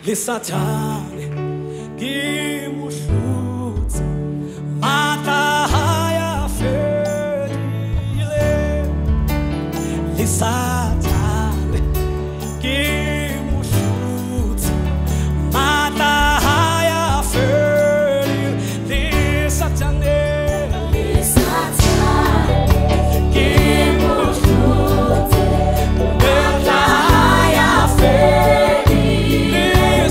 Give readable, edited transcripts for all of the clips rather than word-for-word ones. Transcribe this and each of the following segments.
Lisatane gimushutz matahaya ferile Lisatane gimushutz matahaya ferile Lisatane gimushutz matahaya ferile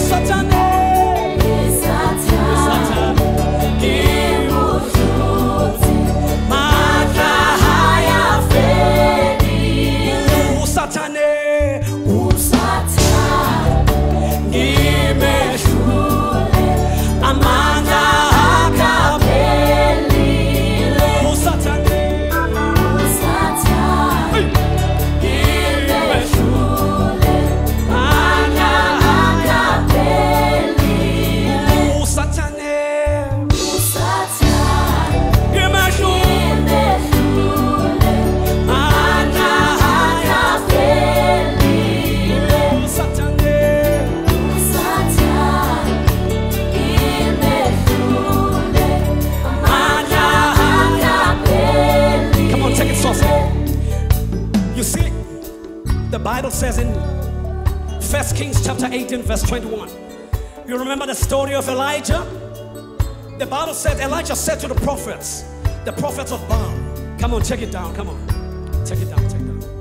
The Bible says in 1 Kings chapter 18 verse 21. You remember the story of Elijah? The Bible said Elijah said to the prophets of Baal, come on, check it down, come on. Check it down, check it down.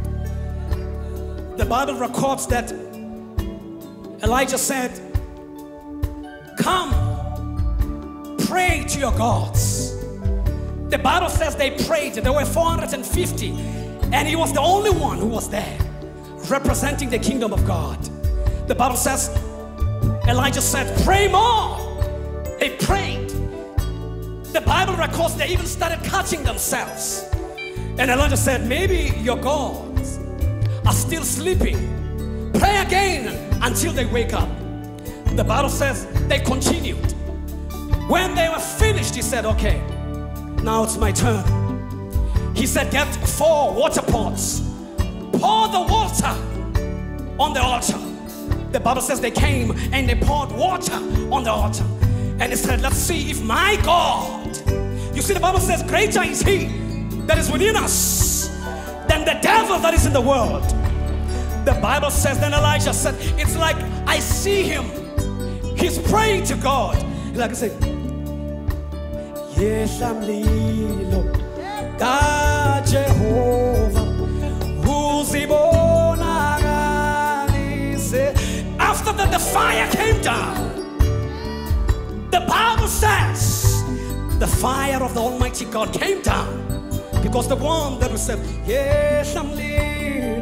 The Bible records that Elijah said, come, pray to your gods. The Bible says they prayed. There were 450. And he was the only one who was there, representing the kingdom of God. The Bible says, Elijah said, pray more. They prayed. The Bible records they even started cutting themselves. And Elijah said, maybe your gods are still sleeping. Pray again until they wake up. The Bible says they continued. When they were finished, he said, okay, now it's my turn. He said, get 4 water pots, pour the water on the altar. The Bible says they came and they poured water on the altar. And they said, let's see if my God, you see the Bible says, greater is he that is within us than the devil that is in the world. The Bible says, then Elijah said, it's like I see him. He's praying to God. Like I said, yes, I'm Lilo. Da Jehovah, after that the fire came down. The Bible says the fire of the Almighty God came down, because the one that was said, yes, I'm living.